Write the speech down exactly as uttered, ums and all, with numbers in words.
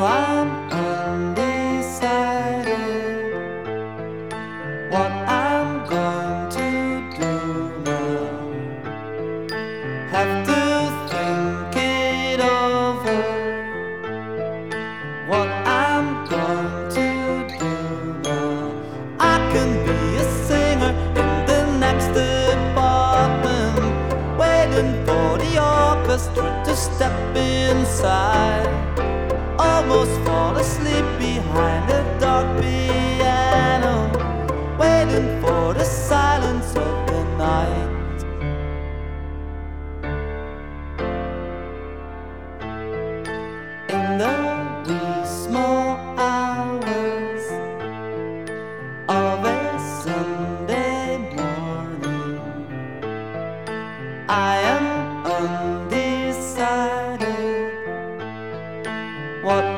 I'm undecided what I'm going to do now. Have to think it over, what I'm going to do now. I can be a singer in the next department, waiting for the orchestra to step inside. Almost fall asleep behind a dark piano, waiting for the silence of the night. In the wee small hours of a Sunday morning, I am undecided what